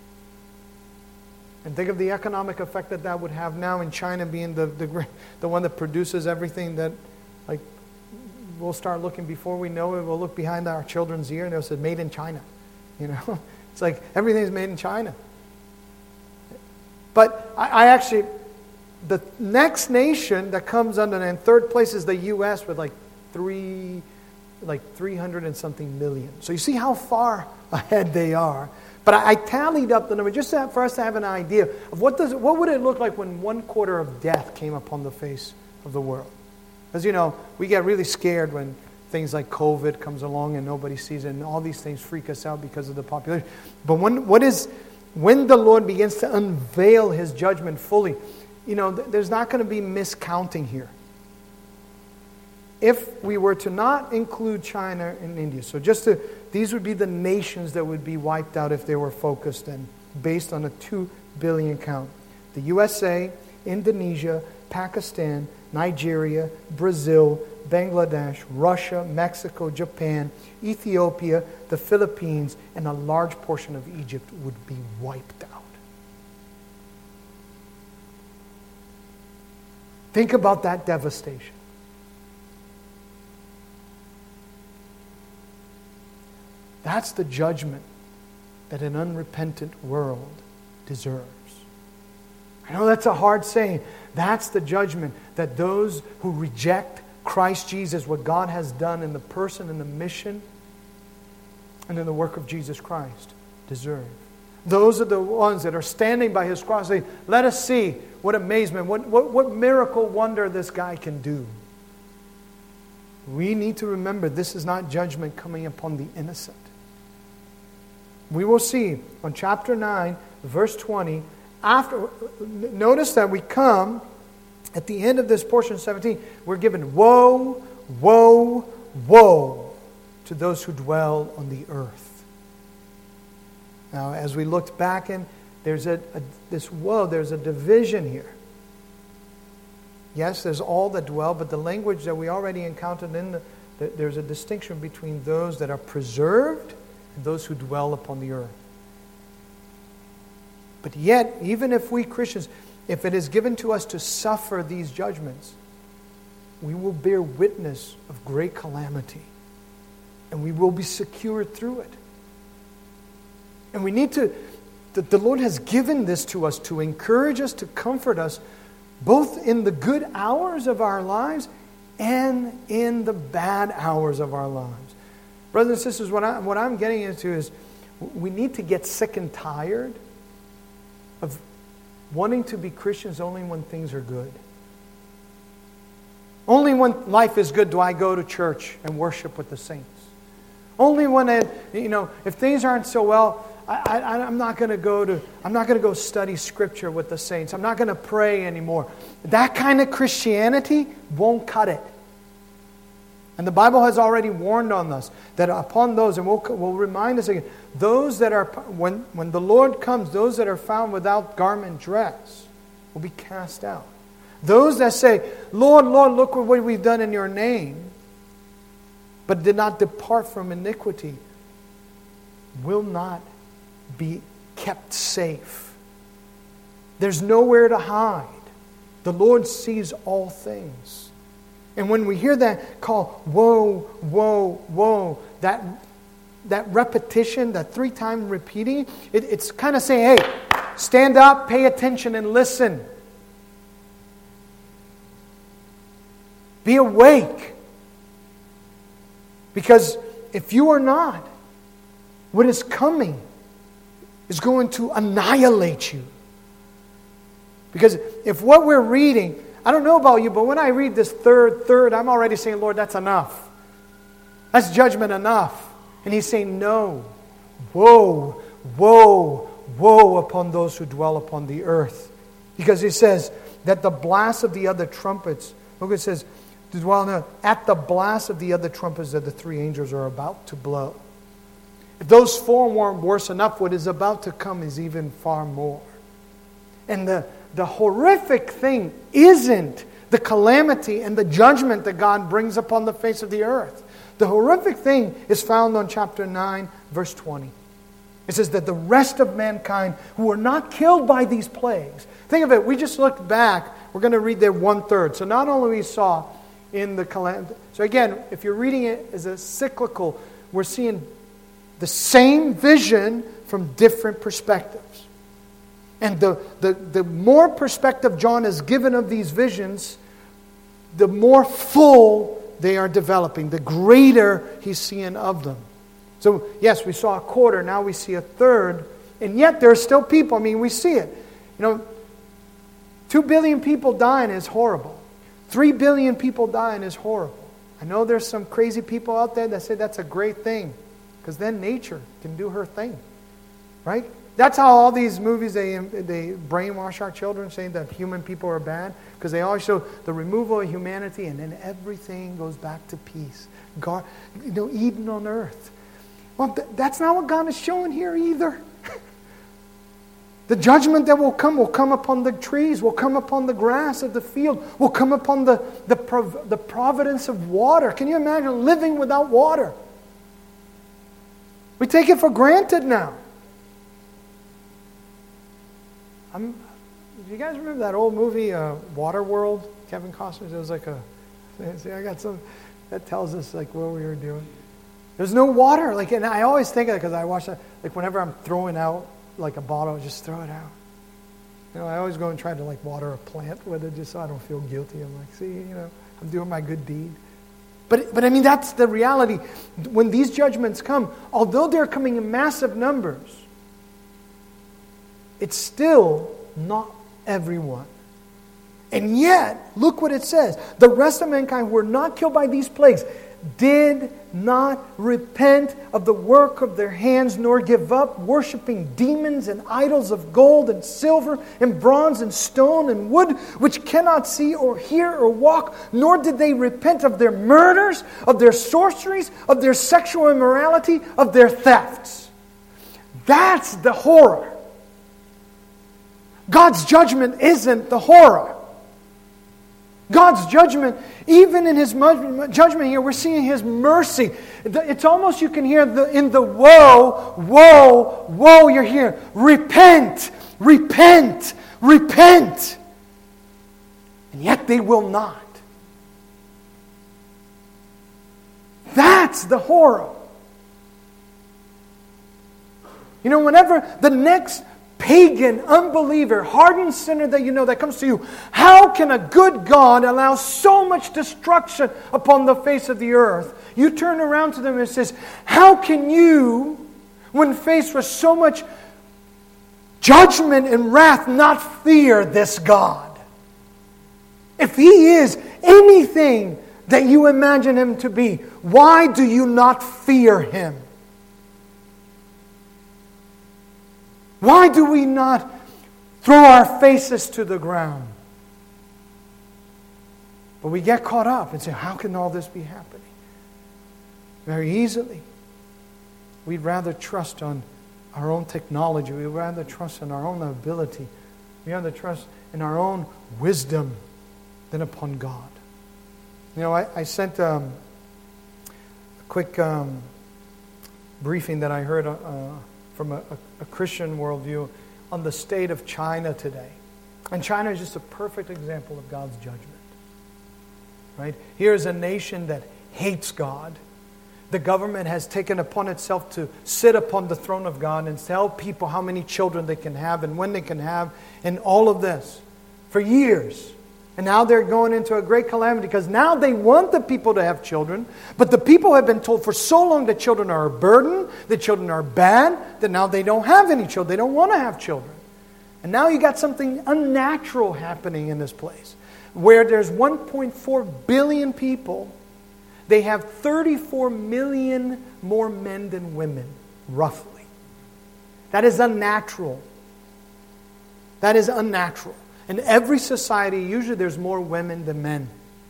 And think of the economic effect that would have now in China being the one that produces everything that, like, we'll start looking before we know it. We'll look behind our children's ear and they'll say, made in China. You know? It's like everything's made in China. But I actually, the next nation that comes under in third place is the U.S. with like 300 and something million. So you see how far ahead they are. But I tallied up the number just for us to have an idea of what would it look like when 1/4 of death came upon the face of the world. Because, you know, we get really scared when things like COVID comes along and nobody sees it, and all these things freak us out because of the population. But when the Lord begins to unveil His judgment fully, you know, there's not going to be miscounting here. If we were to not include China and India, so these would be the nations that would be wiped out if they were focused and based on a 2 billion count. The USA, Indonesia, Pakistan, Nigeria, Brazil, Bangladesh, Russia, Mexico, Japan, Ethiopia, the Philippines, and a large portion of Egypt would be wiped out. Think about that devastation. That's the judgment that an unrepentant world deserves. I know that's a hard saying. That's the judgment that those who reject Christ Jesus, what God has done in the person and the mission and in the work of Jesus Christ, deserve. Those are the ones that are standing by His cross saying, let us see what amazement, what miracle wonder this guy can do. We need to remember this is not judgment coming upon the innocent. We will see on chapter 9, verse 20, notice that we come at the end of this portion, 17, we're given woe, woe, woe to those who dwell on the earth. Now, as we looked back in, there's this woe, there's a division here. Yes, there's all that dwell, but the language that we already encountered there's a distinction between those that are preserved and those who dwell upon the earth. But yet, even if we Christians, if it is given to us to suffer these judgments, we will bear witness of great calamity. And we will be secured through it. And we need to, the Lord has given this to us to encourage us, to comfort us, both in the good hours of our lives and in the bad hours of our lives. Brothers and sisters, what I'm getting into is we need to get sick and tired of wanting to be Christians only when things are good. Only when life is good do I go to church and worship with the saints. Only when if things aren't so well, I'm not going to go study Scripture with the saints. I'm not going to pray anymore. That kind of Christianity won't cut it. And the Bible has already warned on us that upon those, and we'll remind us again, those that are, when the Lord comes, those that are found without garment dress will be cast out. Those that say, Lord, Lord, look what we've done in your name, but did not depart from iniquity, will not be kept safe. There's nowhere to hide. The Lord sees all things. And when we hear that call, woe, woe, woe, that repetition, that 3 times repeating, it's kind of saying, hey, stand up, pay attention, and listen. Be awake. Because if you are not, what is coming is going to annihilate you. Because if what we're reading, I don't know about you, but when I read this third, I'm already saying, Lord, that's enough. That's judgment enough. And He's saying, no. Woe, woe, woe upon those who dwell upon the earth. Because He says that the blast of the other trumpets, look, it says, at the blast of the other trumpets that the 3 angels are about to blow. If those 4 weren't worse enough, what is about to come is even far more. And the horrific thing isn't the calamity and the judgment that God brings upon the face of the earth. The horrific thing is found on chapter 9, verse 20. It says that the rest of mankind who were not killed by these plagues. Think of it, we just looked back. We're going to read there 1/3. So not only we saw in the calamity. So again, if you're reading it as a cyclical, we're seeing the same vision from different perspectives. And the more perspective John is given of these visions, the more full they are developing, the greater he's seeing of them. So yes, we saw 1/4, now we see 1/3, and yet there are still people. I mean, we see it. 2 billion people dying is horrible. 3 billion people dying is horrible. I know there's some crazy people out there that say that's a great thing, because then nature can do her thing, right? That's how all these movies, they brainwash our children, saying that human people are bad, because they always show the removal of humanity and then everything goes back to peace. God, Eden on earth. Well, that's not what God is showing here either. The judgment that will come upon the trees, will come upon the grass of the field, will come upon the providence of water. Can you imagine living without water? We take it for granted now. Do you guys remember that old movie, Waterworld? Kevin Costner. It was like I got some that tells us like what we were doing. There's no water, and I always think of it because I watch that. Like whenever I'm throwing out like a bottle, just throw it out. I always go and try to water a plant with it just so I don't feel guilty. I'm like, see, I'm doing my good deed. But I mean, that's the reality. When these judgments come, although they're coming in massive numbers, it's still not everyone. And yet, look what it says. The rest of mankind who were not killed by these plagues did not repent of the work of their hands, nor give up worshiping demons and idols of gold and silver and bronze and stone and wood, which cannot see or hear or walk, nor did they repent of their murders, of their sorceries, of their sexual immorality, of their thefts. That's the horror. God's judgment isn't the horror. God's judgment, even in His judgment here, we're seeing His mercy. It's almost, you can hear in the woe, woe, woe, you're here. Repent, repent, repent. And yet they will not. That's the horror. You know, whenever the next pagan, unbeliever, hardened sinner that you know that comes to you, how can a good God allow so much destruction upon the face of the earth? You turn around to them and says, how can you, when faced with so much judgment and wrath, not fear this God? If He is anything that you imagine Him to be, why do you not fear Him? Why do we not throw our faces to the ground? But we get caught up and say, how can all this be happening? Very easily. We'd rather trust on our own technology. We'd rather trust in our own ability. We'd rather trust in our own wisdom than upon God. You know, I sent a quick briefing that I heard from a Christian worldview on the state of China today. And China is just a perfect example of God's judgment. Right? Here's a nation that hates God. The government has taken upon itself to sit upon the throne of God and tell people how many children they can have and when they can have, and all of this for years. And now they're going into a great calamity because now they want the people to have children, but the people have been told for so long that children are a burden, that children are bad, that now they don't have any children. They don't want to have children. And now you got something unnatural happening in this place, where there's 1.4 billion people. They have 34 million more men than women, roughly. That is unnatural. That is unnatural. In every society, usually there's more women than men.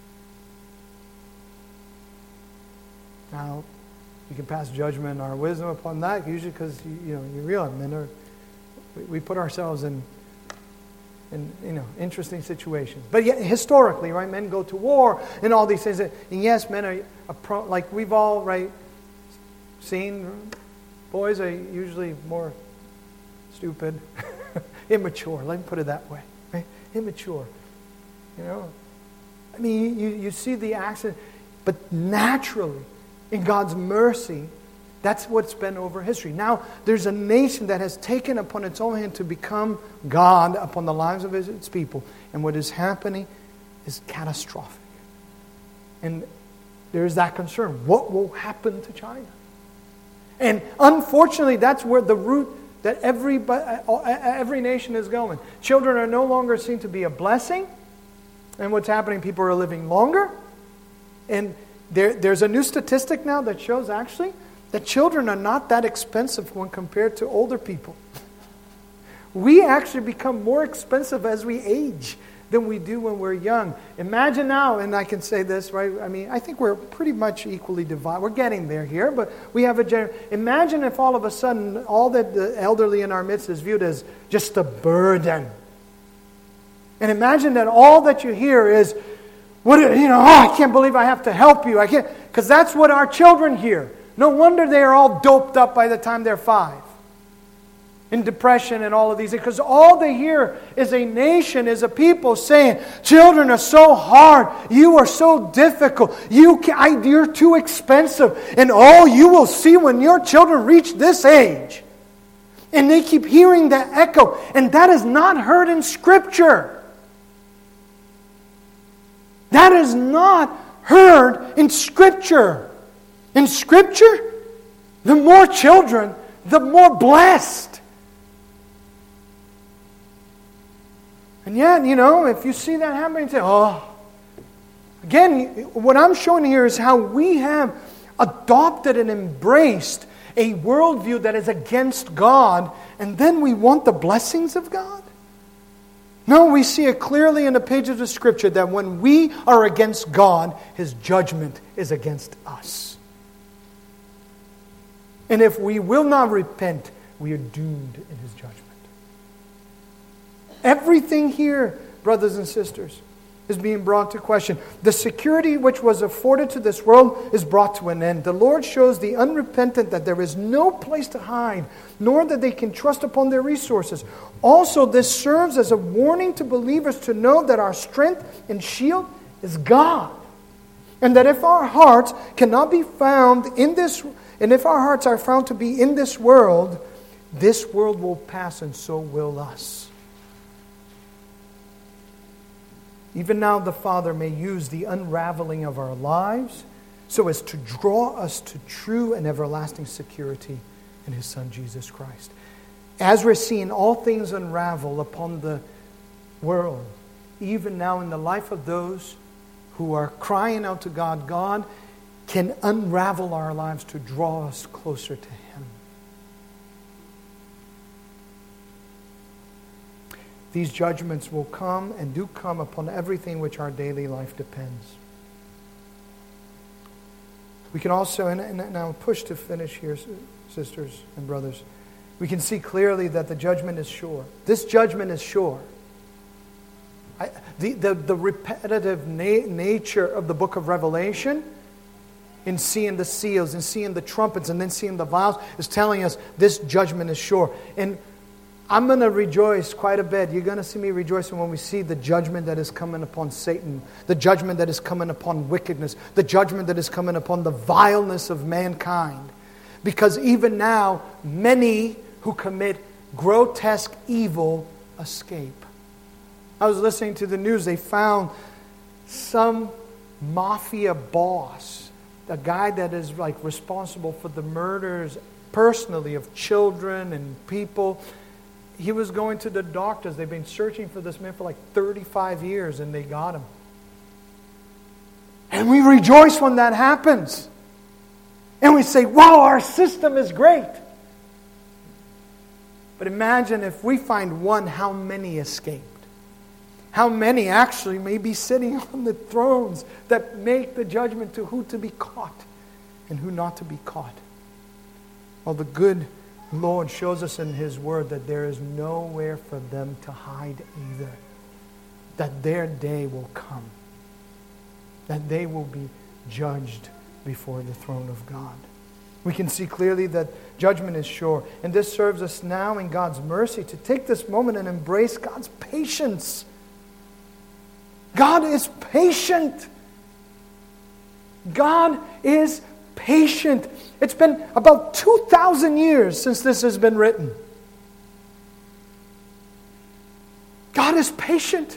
Now, you can pass judgment or wisdom upon that, usually because you realize men are. We put ourselves in interesting situations. But yet, historically, right, men go to war and all these things. And yes, men are like we've all seen. Boys are usually more stupid, immature. Let me put it that way. Right? Immature. I mean, you see the accident, but naturally, in God's mercy, that's what's been over history. Now, there's a nation that has taken upon its own hand to become God upon the lives of its people. And what is happening is catastrophic. And there's that concern. What will happen to China? And unfortunately, that's where the root that every nation is going. Children are no longer seen to be a blessing. And what's happening, people are living longer. And there's a new statistic now that shows actually that children are not that expensive when compared to older people. We actually become more expensive as we age than we do when we're young. Imagine now, and I can say this, right? I mean, I think we're pretty much equally divided. We're getting there here, but we have imagine if all of a sudden all that the elderly in our midst is viewed as just a burden. And imagine that all that you hear is, I can't believe I have to help you. I can't, because that's what our children hear. No wonder they are all doped up by the time they're 5. In depression and all of these things. Because all they hear is a nation, is a people saying, children are so hard. You are so difficult. You're too expensive. And you will see when your children reach this age. And they keep hearing that echo. And that is not heard in Scripture. That is not heard in Scripture. In Scripture, the more children, the more blessed. And yet, if you see that happening, you say, oh. Again, what I'm showing here is how we have adopted and embraced a worldview that is against God, and then we want the blessings of God? No, we see it clearly in the pages of Scripture that when we are against God, His judgment is against us. And if we will not repent, we are doomed in His judgment. Everything here, brothers and sisters, is being brought to question. The security which was afforded to this world is brought to an end. The Lord shows the unrepentant that there is no place to hide, nor that they can trust upon their resources. Also, this serves as a warning to believers to know that our strength and shield is God. And that if our hearts cannot be found in this, and if our hearts are found to be in this world will pass, and so will us. Even now the Father may use the unraveling of our lives so as to draw us to true and everlasting security in His Son Jesus Christ. As we're seeing all things unravel upon the world, even now in the life of those who are crying out to God, God can unravel our lives to draw us closer to Him. These judgments will come and do come upon everything which our daily life depends. We can also, and now push to finish here, sisters and brothers, we can see clearly that the judgment is sure. This judgment is sure. The repetitive nature of the book of Revelation, in seeing the seals, and seeing the trumpets, and then seeing the vials, is telling us this judgment is sure. And I'm going to rejoice quite a bit. You're going to see me rejoicing when we see the judgment that is coming upon Satan, the judgment that is coming upon wickedness, the judgment that is coming upon the vileness of mankind. Because even now, many who commit grotesque evil escape. I was listening to the news. They found some mafia boss, a guy that is responsible for the murders personally of children and people. He was going to the doctors. They've been searching for this man for 35 years, and they got him. And we rejoice when that happens. And we say, wow, our system is great. But imagine if we find one, how many escaped? How many actually may be sitting on the thrones that make the judgment to who to be caught and who not to be caught? Well, the good Lord shows us in His Word that there is nowhere for them to hide either. That their day will come. That they will be judged before the throne of God. We can see clearly that judgment is sure. And this serves us now in God's mercy to take this moment and embrace God's patience. God is patient. God is patient. It's been about 2,000 years since this has been written. God is patient.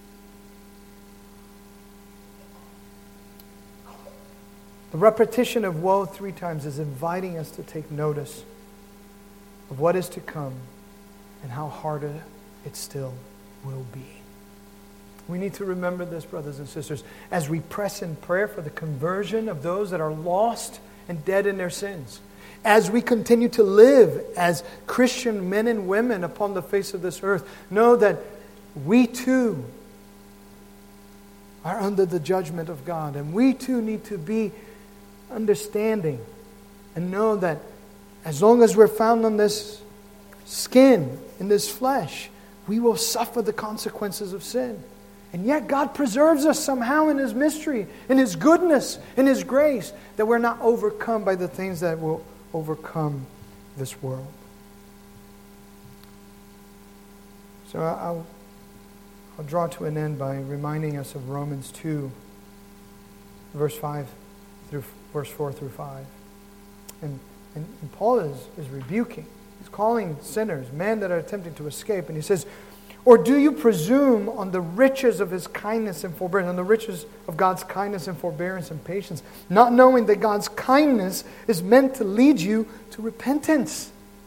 The repetition of woe 3 times is inviting us to take notice of what is to come and how hard it still will be. We need to remember this, brothers and sisters, as we press in prayer for the conversion of those that are lost and dead in their sins. As we continue to live as Christian men and women upon the face of this earth, know that we too are under the judgment of God. And we too need to be understanding and know that as long as we're found on this skin, in this flesh, we will suffer the consequences of sin. And yet God preserves us somehow in His mystery, in His goodness, in His grace, that we're not overcome by the things that will overcome this world. So I'll draw to an end by reminding us of Romans 2, verse 4 through 5. And Paul is rebuking. He's calling sinners, men that are attempting to escape. And he says, Or do you presume on the riches of His kindness and forbearance, on the riches of God's kindness and forbearance and patience, not knowing that God's kindness is meant to lead you to repentance?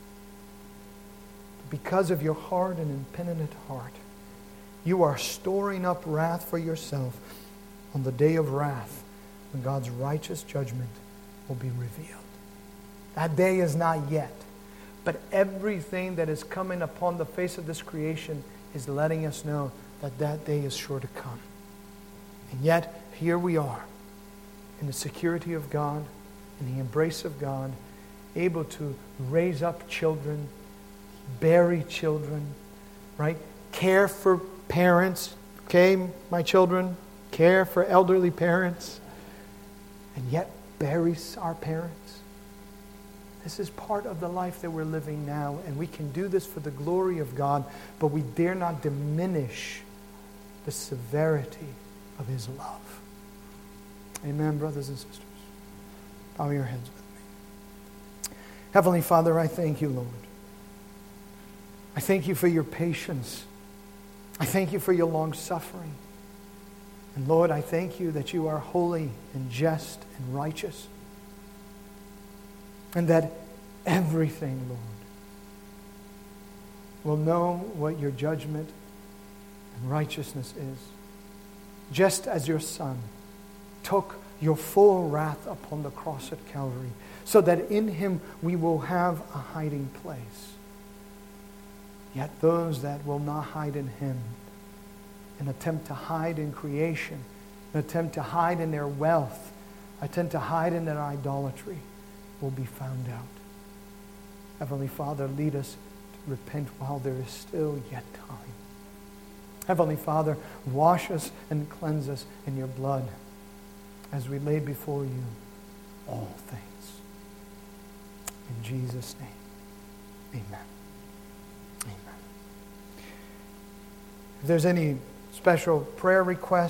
Because of your hard and impenitent heart, you are storing up wrath for yourself on the day of wrath, when God's righteous judgment will be revealed. That day is not yet, but everything that is coming upon the face of this creation is letting us know that that day is sure to come. And yet, here we are, in the security of God, in the embrace of God, able to raise up children, bury children, right? Care for parents, okay, my children, care for elderly parents, and yet bury our parents. This is part of the life that we're living now, and we can do this for the glory of God, but we dare not diminish the severity of His love. Amen, brothers and sisters. Bow your heads with me. Heavenly Father, I thank you, Lord. I thank you for your patience. I thank you for your long suffering. And Lord, I thank you that you are holy and just and righteous. And that everything, Lord, will know what your judgment and righteousness is. Just as your Son took your full wrath upon the cross at Calvary, so that in Him we will have a hiding place. Yet those that will not hide in Him and attempt to hide in creation, and attempt to hide in their wealth, attempt to hide in their idolatry, will be found out. Heavenly Father, lead us to repent while there is still yet time. Heavenly Father, wash us and cleanse us in your blood as we lay before you all things. In Jesus' name, amen. Amen. If there's any special prayer requests,